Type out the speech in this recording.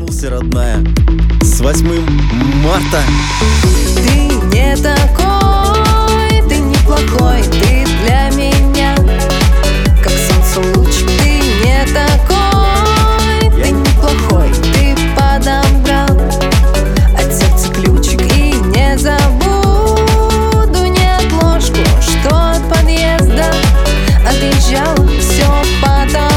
соскучился, родная. С 8 марта. Ты не такой, ты неплохой, ты для меня как солнце луч. Ты не такой, ты неплохой, ты подобрал от сердца ключик. И не забуду ни отложку, что от подъезда отъезжала. Все потому